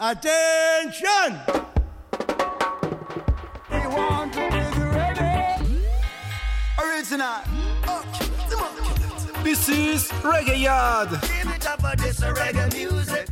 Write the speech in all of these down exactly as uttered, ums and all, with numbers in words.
Attention! They want to be ready. Original. This is Reggae Yard. Give it up for this reggae music.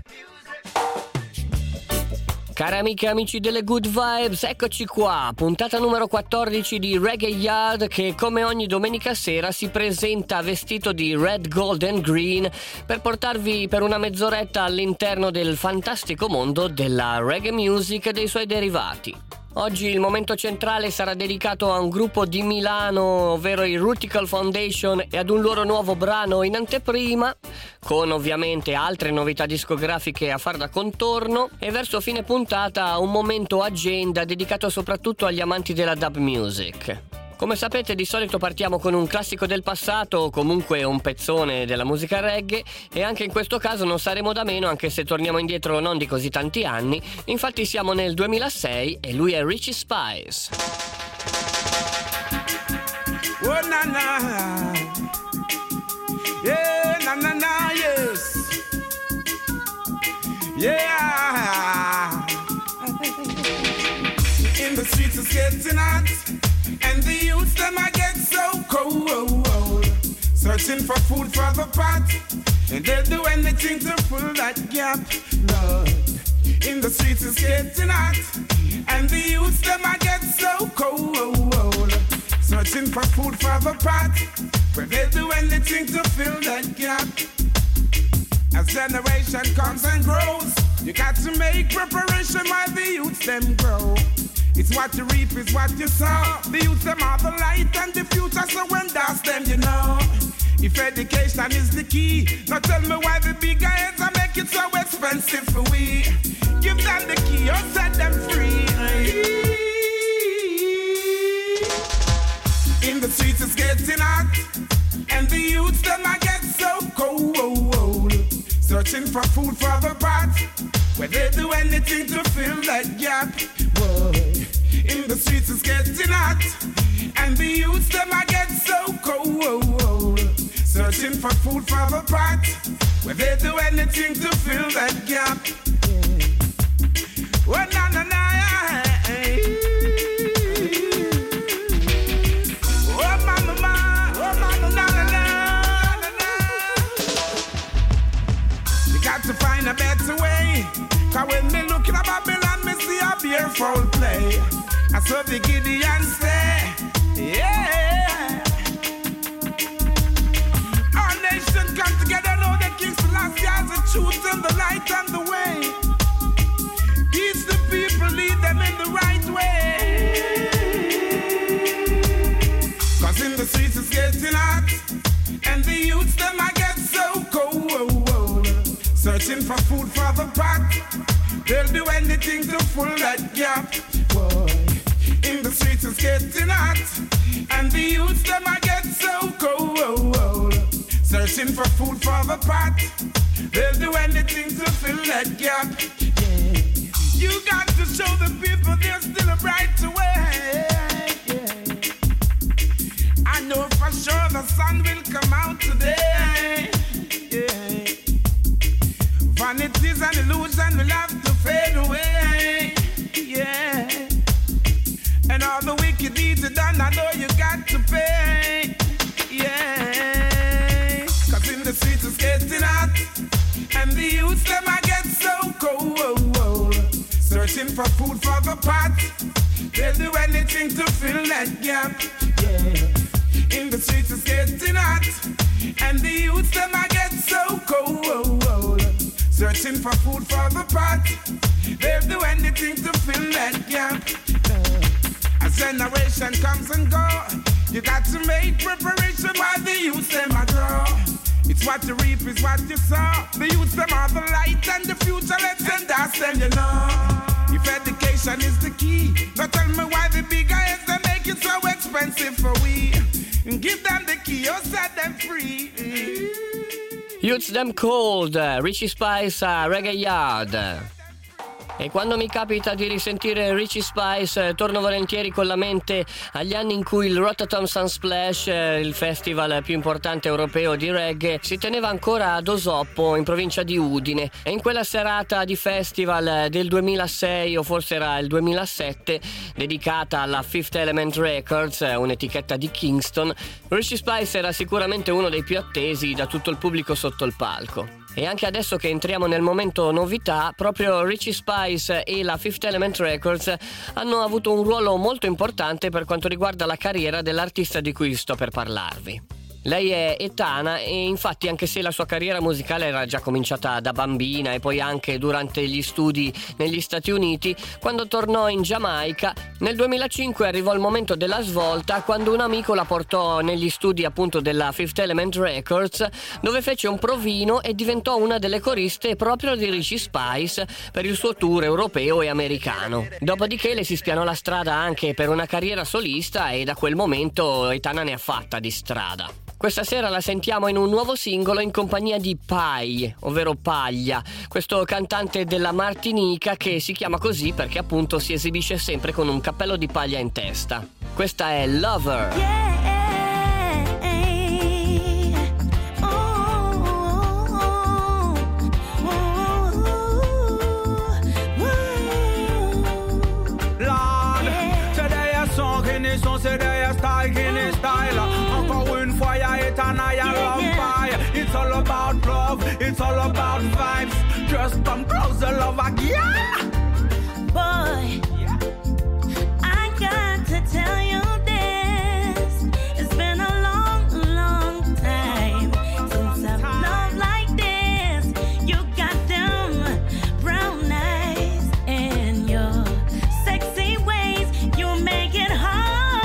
Cari amiche e amici delle Good Vibes, eccoci qua, puntata numero quattordici di Reggae Yard che come ogni domenica sera si presenta vestito di red, gold and green per portarvi per una mezz'oretta all'interno del fantastico mondo della reggae music e dei suoi derivati. Oggi il momento centrale sarà dedicato a un gruppo di Milano, ovvero i Rutical Foundation, e ad un loro nuovo brano in anteprima, con ovviamente altre novità discografiche a far da contorno, e verso fine puntata un momento agenda dedicato soprattutto agli amanti della dub music. Come sapete, di solito partiamo con un classico del passato o comunque un pezzone della musica reggae, e anche in questo caso non saremo da meno, anche se torniamo indietro non di così tanti anni. Infatti siamo nel duemilasei e lui è Richie Spice. Oh na na, yeah na na na, yes, yeah. In the streets it's getting hot, and the youths them I get so cold, searching for food for the pot, and they'll do anything to fill that gap. Lord, in the streets it's getting hot, and the youths them I get so cold, searching for food for the pot, but they'll do anything to fill that gap. As generation comes and grows, you got to make preparation while the youths them grow. It's what you reap, it's what you sow. The youth them are the light and the future, so when that's them, you know. If education is the key, now tell me why the big heads are make it so expensive for we. Give them the key or set them free. In the streets it's getting hot, and the youths them I get so cold, searching for food for the pot, where they do anything to fill that gap. Boy, in the streets it's getting hot, and the youths them I get so cold, searching for food for the pot, where they do anything to fill that gap. Yeah. Oh na na na, oh mama ma, oh mama na na na na. You got to find a better way, 'cause when me looking at Babylon, me see a fearful play. I saw the Gideon say, yeah. Our nation come together, know the King Selassie has the truth and the light and the way. Teach the people, lead them in the right way. 'Cause in the streets it's getting hot, and the youths them I get so cold, searching for food for the pot. They'll do anything to fill that gap. Boy, in the streets it's getting hot, and the youths them I get so cold, searching for food for the pot. They'll do anything to fill that gap. Yeah. You got to show the people there's still a brighter way. Yeah. I know for sure the sun will come out today. Yeah. Vanities and illusion will have to fade away. Yeah. And all the wicked deeds are done, I know you got to pay. Yeah. 'Cause in the streets it's getting hot, and the youths them I get so cold, searching for food for the pot. They'll do anything to fill that gap. Yeah. In the streets it's getting hot, and the youths them I get so cold, searching for food for the pot. They'll do anything to fill that gap. As generation comes and go, you got to make preparation while the youths them a grow. It's what you reap, is what you sow. The youths them are the light and the future, let's send us them, you know. If education is the key, now tell me why the big heads they make it so expensive for we. Give them the key or set them free. Youths them cold, Richie Spice a Reggae Yard. E quando mi capita di risentire Richie Spice eh, torno volentieri con la mente agli anni in cui il Rototom Sunsplash, eh, il festival più importante europeo di reggae, si teneva ancora ad Osoppo, in provincia di Udine, e in quella serata di festival del duemilasei o forse era il duemilasette, dedicata alla Fifth Element Records, un'etichetta di Kingston, Richie Spice era sicuramente uno dei più attesi da tutto il pubblico sotto il palco. E anche adesso che entriamo nel momento novità, proprio Richie Spice e la Fifth Element Records hanno avuto un ruolo molto importante per quanto riguarda la carriera dell'artista di cui sto per parlarvi. Lei è etana e infatti, anche se la sua carriera musicale era già cominciata da bambina e poi anche durante gli studi negli Stati Uniti, quando tornò in Giamaica nel duemilacinque arrivò il momento della svolta, quando un amico la portò negli studi appunto della Fifth Element Records, dove fece un provino e diventò una delle coriste proprio di Richie Spice per il suo tour europeo e americano. Dopodiché le si spianò la strada anche per una carriera solista e da quel momento Etana ne ha fatta di strada. Questa sera la sentiamo in un nuovo singolo in compagnia di Pai, ovvero Paglia, questo cantante della Martinica che si chiama così perché appunto si esibisce sempre con un cappello di paglia in testa. Questa è Lover. Yeah. C'est derrière style, Guinness style. Encore une fois, y'a Etana, y'a l'Empire. It's all about love, it's all about vibes. Just come closer, love again. Boy, I got to tell you this. It's been a long, long time since I've loved like this. You got them brown eyes and your sexy ways. You make it hard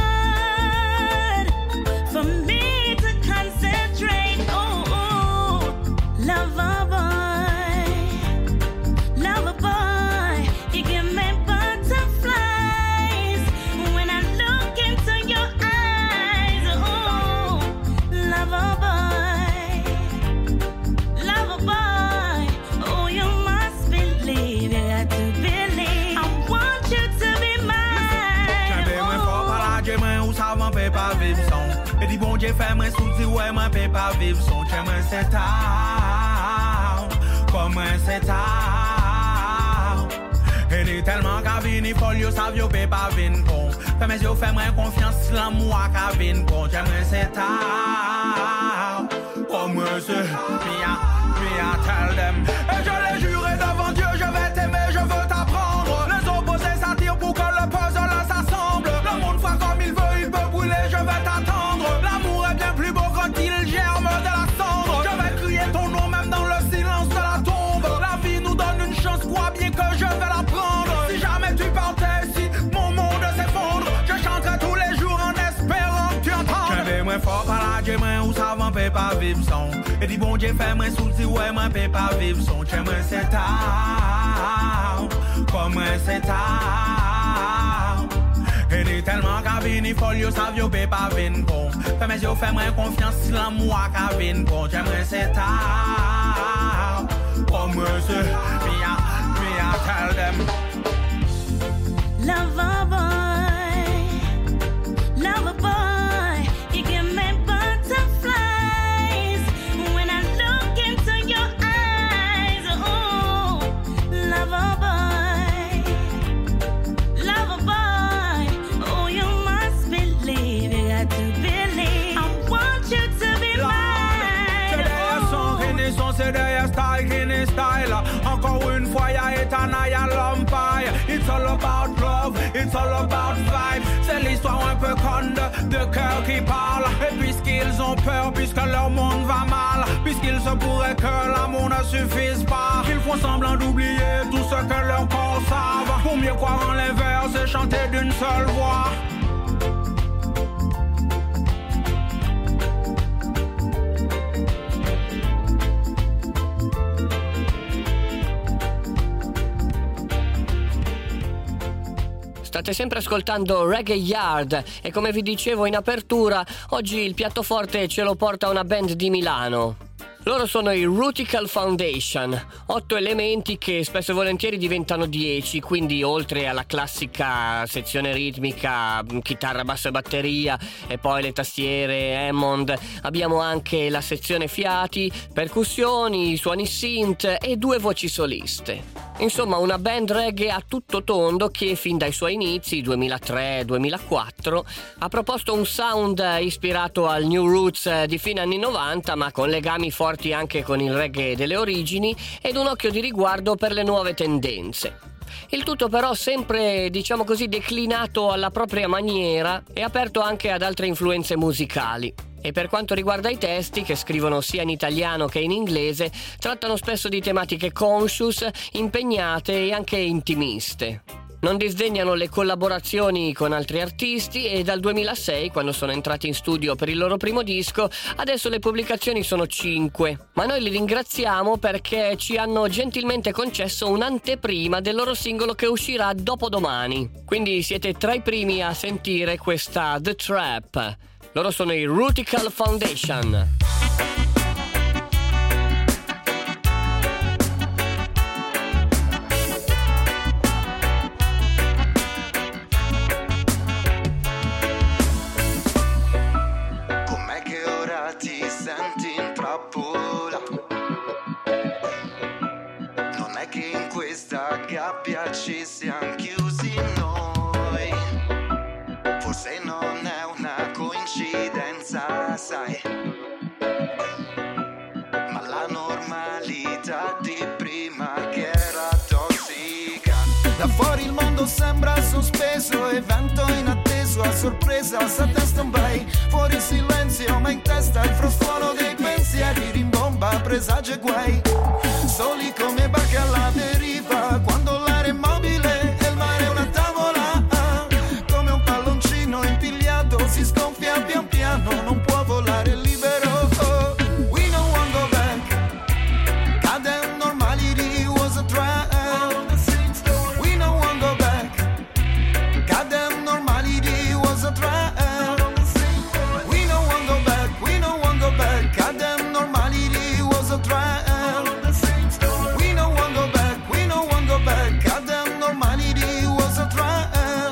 for me to concentrate. Oh, oh, lover boy, lover boy, you give me butterflies when I look into your eyes. Oh, lover boy, lover boy, oh, you must believe, you got to believe. I want you to be mine. J'aime moins fort par la j'ai moins où ça m'en peut pas vivre sans. Et dis bon Dieu fait moins sous si ouais m'en peut pas vivre sans. J'aime moins c'est tard, comme moi c'est tard. Et dis tellement qu'à venir folle yo savent yo peut pas venir bon. Fais mes yeux fais moins confiance l'amour qu'à venir bon. J'aime moins c'est tard, comme moi c'est me a, me a tell them. Et je l'ai juré devant Dieu je vais t'aimer, je veux t'apprendre. Les opposés s'attirent pour que le puzzle s'assemble. Le monde fera comme il veut, il peut brûler, je vais t'attendre. L'amour est bien plus beau quand il germe de la cendre. Je vais crier ton nom même dans le silence de la tombe. La vie nous donne une chance, crois bien que je vais la prendre. Si jamais tu partais, si mon monde s'effondre, je chanterai tous les jours en espérant que tu entends. J'aime moins fort par là, j'ai moins où ça m'en peut pas vivre sans. Et dis bon Dieu fais moins sous si ouais m'en peut pas vivre sans. J'aime moins c'est tard, comme moi c'est tard. Et dis tellement qu'à venir folle yo savent yo peut pas venir bon. Fais mes yeux fais moins confiance si l'amour qu'à venir bon. J'aime moins c'est tard, comme moi c'est me a, me a tell them. Lover boy, lover boy, you give me butterflies when I look into your eyes. Oh, lover boy, lover boy, oh, you must believe, you got to believe. I want you to be mine. C'est derrière son renaissance, c'est derrière style, Guinness style. Encore une fois, y'a Etana, y'a l'Empire. It's all about love, it's all about vibe. C'est l'histoire un peu conne de, de cœur qui parle. Et puisqu'ils ont peur, puisque leur monde va mal, puisqu'il se pourrait que l'amour ne suffise pas, ils font semblant d'oublier tout ce que leur corps savent, pour mieux croire en l'inverse et chanter d'une seule voix. State sempre ascoltando Reggae Yard e come vi dicevo in apertura, oggi il piatto forte ce lo porta una band di Milano. Loro sono i Rutical Foundation, otto elementi che spesso e volentieri diventano dieci, quindi oltre alla classica sezione ritmica, chitarra, basso e batteria, e poi le tastiere Hammond, abbiamo anche la sezione fiati, percussioni, suoni synth e due voci soliste. Insomma, una band reggae a tutto tondo che fin dai suoi inizi, duemilatré duemilaquattro, ha proposto un sound ispirato al new roots di fine anni novanta, ma con legami forti anche con il reggae delle origini ed un occhio di riguardo per le nuove tendenze. Il tutto però sempre, diciamo così, declinato alla propria maniera e aperto anche ad altre influenze musicali. E per quanto riguarda i testi, che scrivono sia in italiano che in inglese, trattano spesso di tematiche conscious, impegnate e anche intimiste. Non disdegnano le collaborazioni con altri artisti e dal duemilasei, quando sono entrati in studio per il loro primo disco, adesso le pubblicazioni sono cinque. Ma noi li ringraziamo perché ci hanno gentilmente concesso un'anteprima del loro singolo che uscirà dopodomani. Quindi siete tra i primi a sentire questa The Trap. Loro sono i Rutical Foundation. Com'è che ora ti senti in trappola? Non è che in questa gabbia ci siamo chiusi noi. Forse non è una coincidenza, sai, ma la normalità di prima che era tossica. Da fuori il mondo sembra sospeso, evento inatteso, a sorpresa sta testa un by. Fuori silenzio ma in testa il frustolo dei pensieri, rimbomba presagi e guai. Soli come barche alla deriva, quando l'aria è mobile e il mare è una tavola. Come un palloncino impigliato si sgonfia pian piano, non può volare libero. Oh, we don't want go back. Goddamn normality was a trap. We don't want go back. Goddamn normality was a trap. We don't want go back. We don't want go back. Goddamn normality was a trap. We don't want go back. We don't want go back. Goddamn normality was a trap.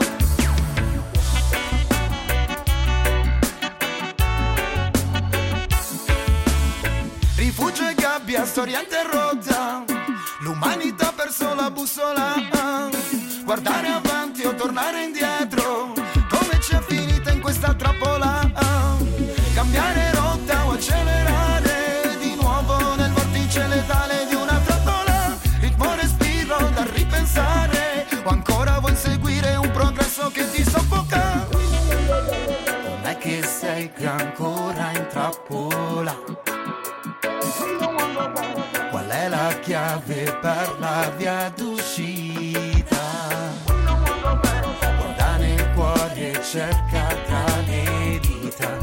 Rifugio e gabbia, storia interrotta. L'umanità ha perso la bussola. Guardare avanti o tornare indietro. Come c'è finita in questa trappola? Cambiare rotta o accelerare di nuovo nel vortice letale di una trappola. Ritmo respiro da ripensare. O ancora vuoi seguire un progresso che ti soffoca? Non è che sei ancora in trappola. Qual è la chiave per la via d'uscita? Guarda nel cuore e cerca tra le dita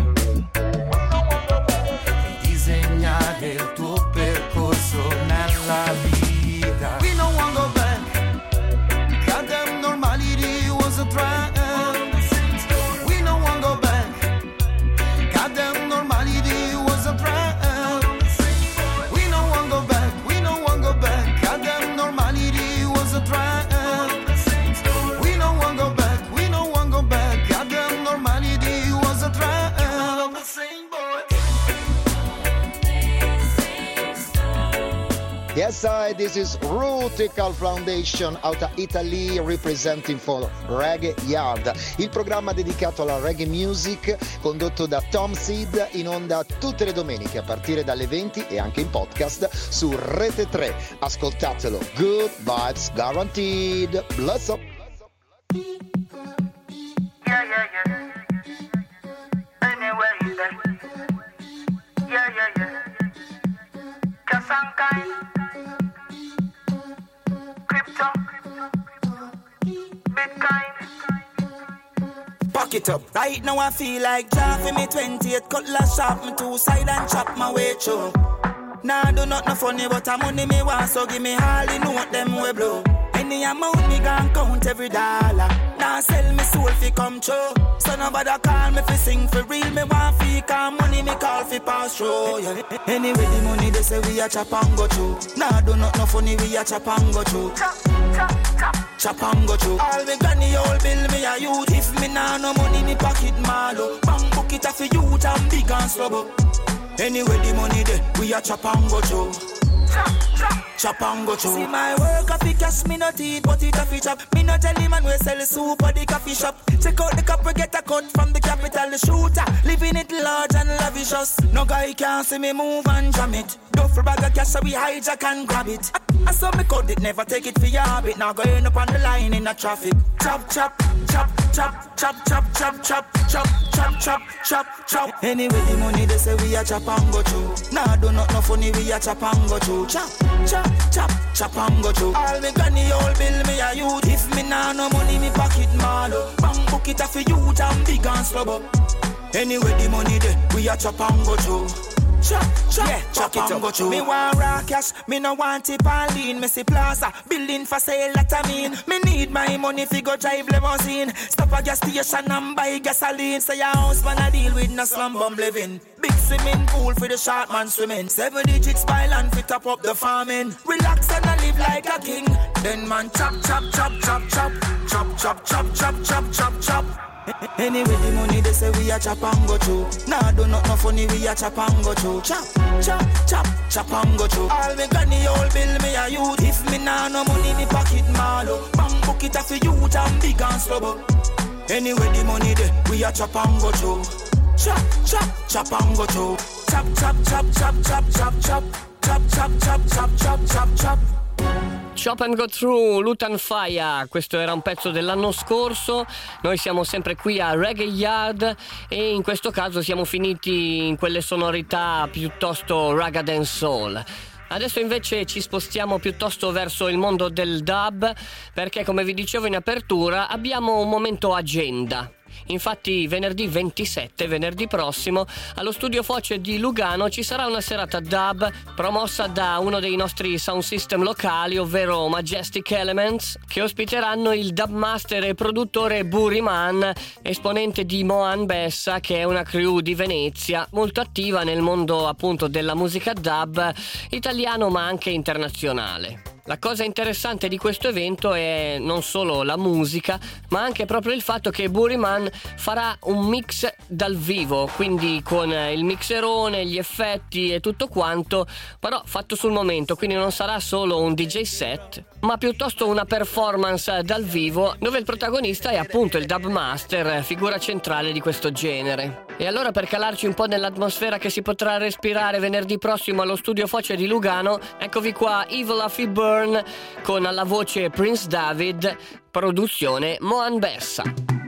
di disegnare il tuo percorso nella vita. We don't want go back. Goddamn normality was a trap. We don't want go back. Goddamn normality was a trap. Yes, I, this is Rutical Foundation out of Italy representing for Reggae Yard, il programma dedicato alla reggae music condotto da Tom Seed, in onda tutte le domeniche a partire dalle venti e anche in podcast su Rete tre. Ascoltatelo, good vibes guaranteed. Bless up. Yeah, yeah, yeah. Anywhere you there. Yeah, yeah, yeah. Kasankai. Crypto. Bitcoin. Back it up. Right now I feel like Jah for me twenty-eight cutlass sharp, me two side and chop my way through. Nah, do not no funny, but I'm money me want, so give me all the note them we blow. Any amount me gon' count every dollar. Now sell me soul fi come true. So nobody call me fi sing for real. Me want fi come money, me call fi pass through. Yeah. Anyway the money they say we a chop and go through. Nah do not no funny we a chop and go through. Chop, chop, chop, chop and go through. All me granny old bill me a youth. If me nah no money me pocket malo. Bang book it a fi youth and big and slow. Anyway the money there we a chop and go through. Chop, chop, chop and go through. See my work a fi cash me not eat but it a fi chop. Me not tell him man we sell soup at the coffee shop. Check out the cup we get a cut from the capital the shooter. Living it large and lavicious. No guy can see me move and jam it. Duffel bag of cash so we hijack and grab it. I saw me cut it never take it for your habit. Now go end up on the line in the traffic. Chop chop chop chop chop chop chop chop chop chop chop chop chop. Anyway the money they say we a chop and go through. Nah do not no funny we a chop and go through. Chop, chop, chop, chop and go through. All me granny old bill me a youth. If me nah no money me pocket malo. Bang book it a for youth and big and slow. Anyway the money there we a chop and go through. Chop, chop, yeah, chop it and go through. Me want raw cash, me no want it and lean. Me see plaza, building for sale that I mean. Me need my money fi go drive limousine. Stop a gas station and buy gasoline. Say your house man a deal with no slum bum living. Big swimming pool for the short man swimming. Seven digits by land fi top up the farming. Relax and I live like a king. Then man chop, chop, chop, chop, chop. Chop, chop, chop, chop, chop, chop, chop. Anyway the money they say we a chop and go through. Nah do not no funny we a chop and go through. Chop, chop, chop, chop and go through. All me granny old bill me a youth. If me nah no money me pocket malo. Bang book it a for youth and big and slow. Anyway the money there we a chop and go through. Chop, chop, chop and go through. Chop, chop, chop, chop, chop, chop, chop. Chop, chop, chop, chop, chop, chop, chop. Chop and Go Through, Lutan Fyah, questo era un pezzo dell'anno scorso. Noi siamo sempre qui a Reggae Yard e in questo caso siamo finiti in quelle sonorità piuttosto raga dance soul. Adesso invece ci spostiamo piuttosto verso il mondo del dub, perché come vi dicevo in apertura abbiamo un momento agenda. Infatti venerdì ventisette, venerdì prossimo, allo Studio Foce di Lugano ci sarà una serata dub promossa da uno dei nostri sound system locali, ovvero Majestic Elements, che ospiteranno il dub master e produttore Buriman, esponente di Mohan Bessa, che è una crew di Venezia molto attiva nel mondo appunto della musica dub italiano ma anche internazionale. La cosa interessante di questo evento è non solo la musica, ma anche proprio il fatto che Buriman farà un mix dal vivo, quindi con il mixerone, gli effetti e tutto quanto, però fatto sul momento, quindi non sarà solo un D J set, ma piuttosto una performance dal vivo dove il protagonista è appunto il dub master, figura centrale di questo genere. E allora, per calarci un po' nell'atmosfera che si potrà respirare venerdì prossimo allo Studio Foce di Lugano, eccovi qua Evil Affy Burn con alla voce Prince David, produzione Mohan Bessa.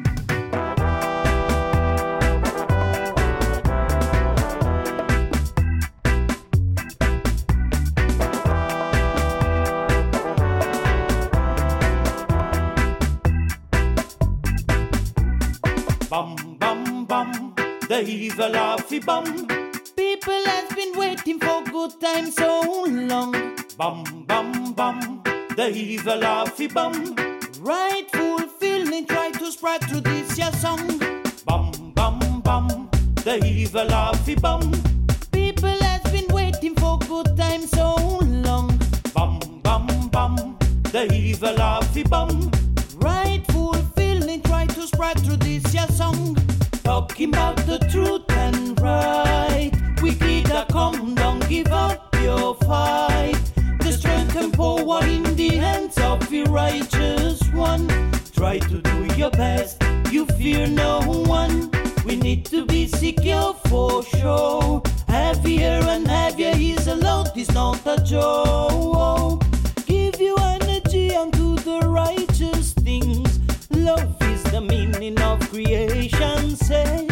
Bum bum bum, the evil Affy bum. People has been waiting for good time so long. Bum bum bum, the evil Affy bum. Rightful feeling try to spread through this your song. Bum bum bum, the evil Affy bum. People has been waiting for good time so long. Bum bum bum, the evil Affy bum. Rightful feeling try to spread through this your song. Talking about the truth and right. Wicked a come, don't give up your fight. The strength and power in the hands of the righteous one. Try to do your best, you fear no one. We need to be secure for sure. Heavier and heavier is a load, it's not a joke. Give you energy unto the righteous things. Love is the meaning of creation, say.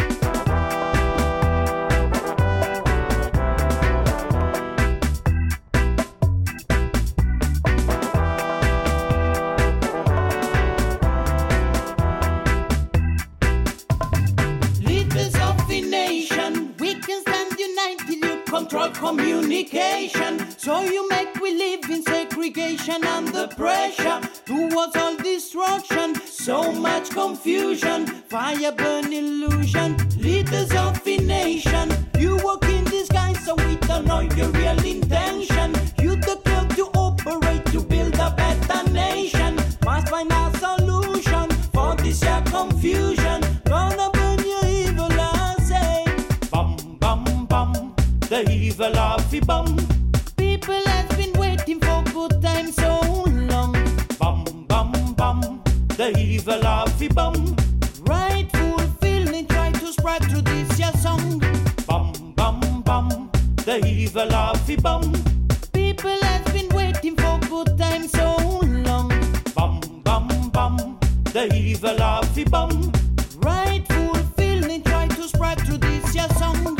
Control communication, so you make we live in segregation under pressure towards all destruction. So So much confusion, fire burn illusion, leaders of the nation. You walk in disguise so we don't know your real intention. You the girl to operate to build a better nation. Must find a solution for this your confusion. Gonna burn your evil, I say. Bum, bum, bum, the evil of the bum. People have been waiting for good times so long. Bum, bum, bum, the evil of the bum. Rightful feeling try to spread through this your song. Bum, bum, bum, the evil of the bum. People have been waiting for good times so long. Bum, bum, bum, the evil of the bum. Rightful feeling try to spread through this your song.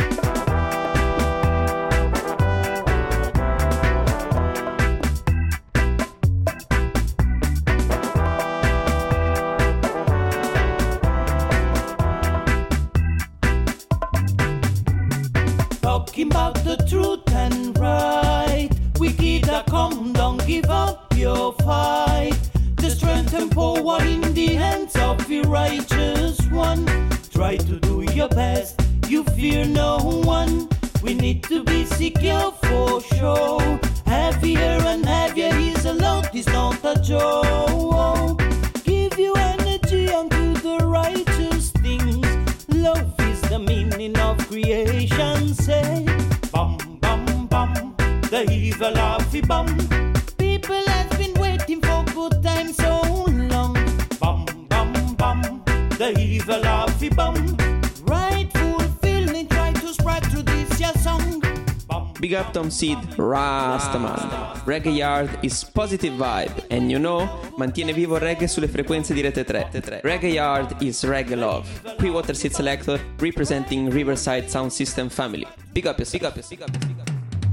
Talking about the truth and right. Wicked are come, don't give up your fight. The strength and power in the hands of the righteous one. Try to do your best, you fear no one. We need to be secure for sure. Heavier and heavier is a load, it's not a joke. Give you energy unto the righteous things. Love is the meaning of creation, say. Bum, bum, bum, the evil of the bum. People have been waiting for good times so long. Bum, bum, bum, the evil of the bum. Rightful feeling try to spread through this your song. Big up Tom Seed, Rastaman. Reggae Yard is positive vibe, and you know, mantiene vivo il reggae sulle frequenze di Rete tre. Reggae Yard is reggae love. Qui Water Seed Selector representing Riverside Sound System family. Big up yourself, big up yourself, big up yourself.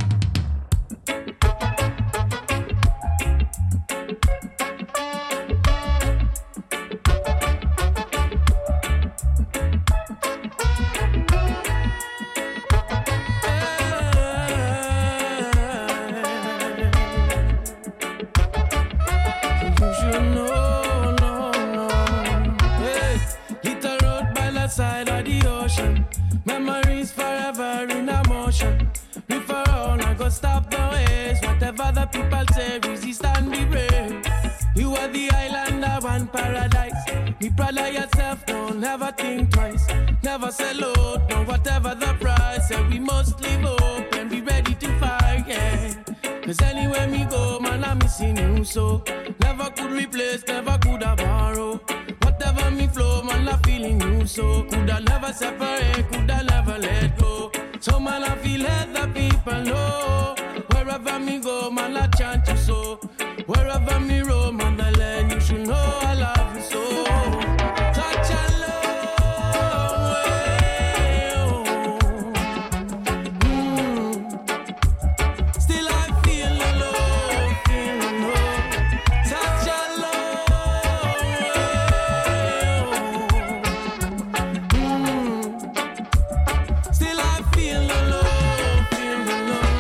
Side of the ocean, memories forever in emotion. If around, I go stop the waves. Whatever the people say, resist and be brave. You are the island of one paradise. Be proud of yourself, don't never think twice. Never sell out, no whatever the price. Say we must live up and be ready to fight, yeah. Cause anywhere me go, man, I'm missing you so. Never could replace, never could have borrow. Whatever me flow, man, I'm feeling you so. Coulda never separate, coulda never let go. So man, I feel let the people know. Wherever me go, man, I chant you so. Wherever me roam, man, the land, you should know I love you so. Touch and love, mm. Still I feel the love, feel the love. Touch and love, still I feel the love, feel the love,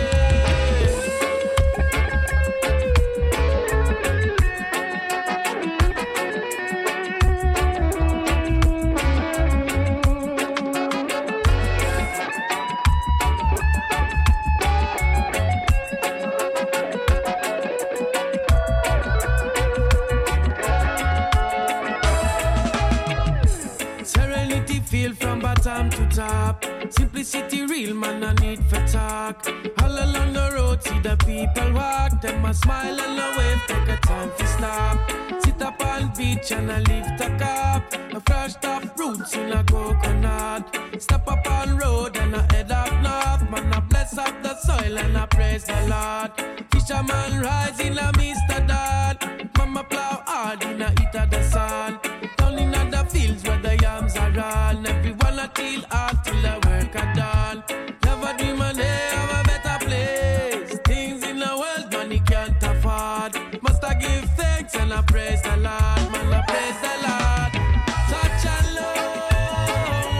serenity feel from bottom to top. Simplicity real, man, I need for talk. All along the road, see the people walk. Them a smile and a wave, take a time to stop. Sit up on beach and I lift a cup. A fresh top roots in a coconut. Step up on road and I head up north. Man, I bless up the soil and I praise the Lord. Fisherman rise in a Mister Dad. Mama plow hard in a heat of the sun. Down in the fields where the yams are run. Everyone a till hard till the work are done. Never dream a day of a better place. Things in the world money can't afford. Must I give thanks and I praise the Lord. Man, I praise the Lord. Such a long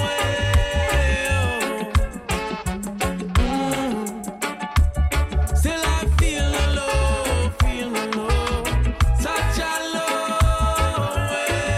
way. Mm. Still I feel the love, feel the love. Such a long way.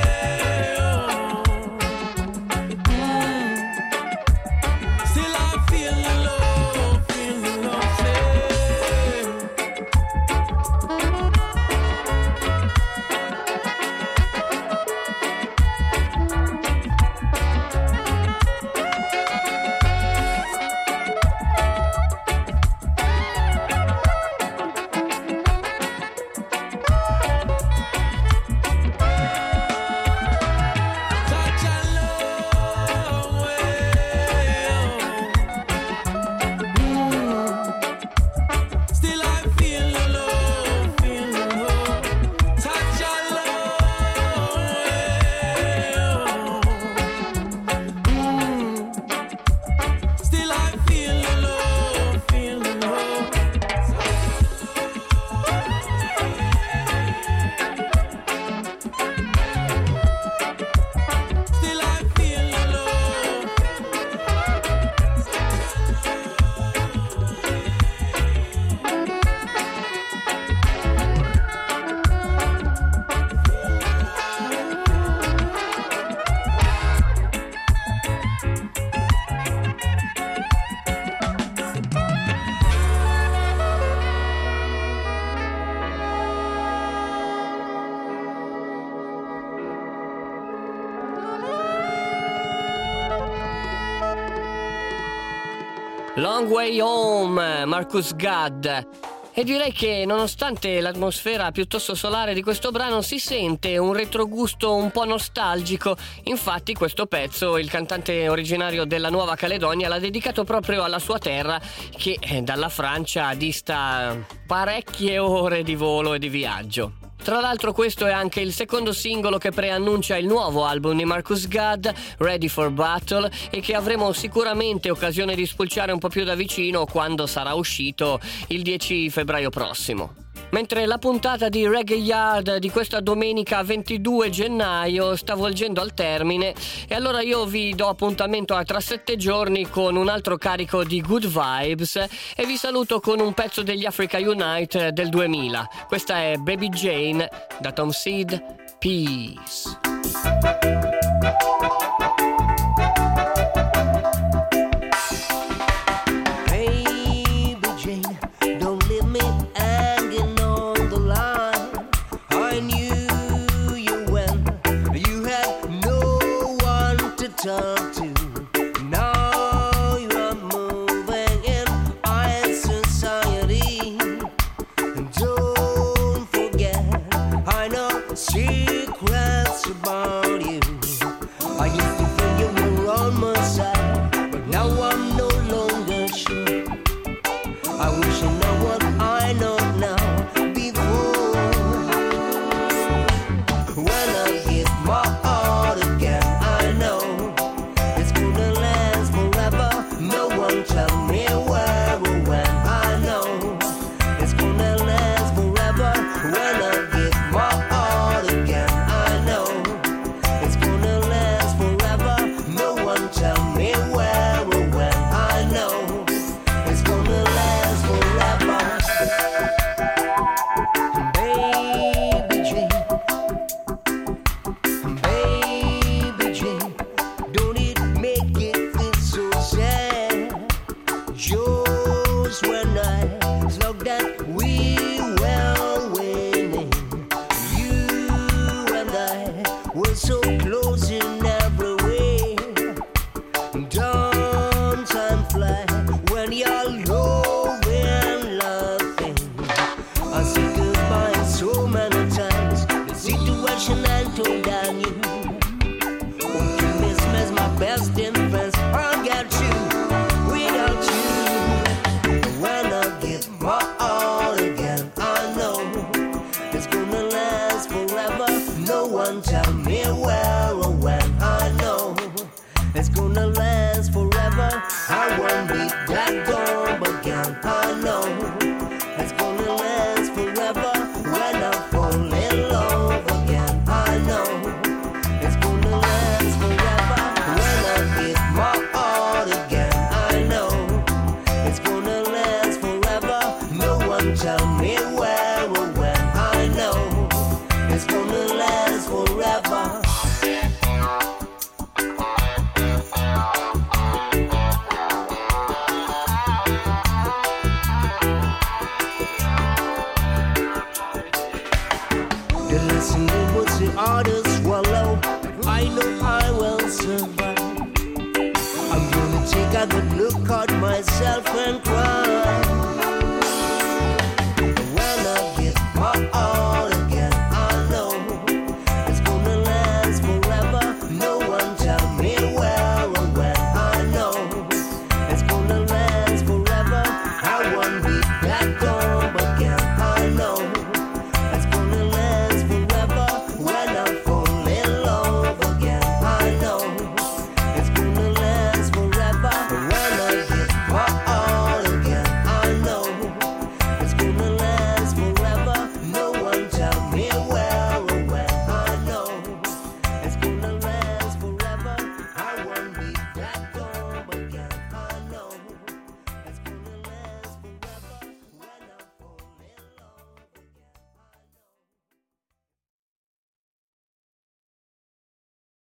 Long Way Home, Marcus Gadd. E direi che nonostante l'atmosfera piuttosto solare di questo brano si sente un retrogusto un po' nostalgico. Infatti questo pezzo il cantante originario della Nuova Caledonia l'ha dedicato proprio alla sua terra, che dalla Francia dista parecchie ore di volo e di viaggio. Tra l'altro questo è anche il secondo singolo che preannuncia il nuovo album di Marcus Gadd, Ready for Battle, e che avremo sicuramente occasione di spulciare un po' più da vicino quando sarà uscito il dieci febbraio prossimo. Mentre la puntata di Reggae Yard di questa domenica ventidue gennaio sta volgendo al termine, e allora io vi do appuntamento a tra sette giorni con un altro carico di good vibes e vi saluto con un pezzo degli Africa Unite del duemila. Questa è Baby Jane da Tom Seed, Peace. Talk to. Now you are moving in our society. And don't forget, I know secrets about you. I used to think you were on my side, but now I'm no longer sure. I wish you know what I know now before. When I give my heart again, I know tell me where or when. I know it's gonna last forever. When I give my heart again, I know it's gonna last forever. No one tell me where or when. I know it's gonna last forever. Baby Jane, baby Jane, don't it make it feel so sad? Just when I thought that we were winning, you and I were so close in every way. Don't time fly when you're low and laughing. I said goodbye so many times. The situation I told on you. Won't you miss me as my best in friends? I'll get you without you. When I give my all again, I know it's gonna last forever. No one tell me where or when. I know it's gonna last forever. I won't be that dumb again. I know it's gonna last forever. When I fall in love again, I know it's gonna last forever. When I give my all again, I know it's gonna last forever. No one tell me where or when. I know it's gonna last forever. The listening was the hardest swallow. I know I will survive. I'm gonna take a good look at myself and cry.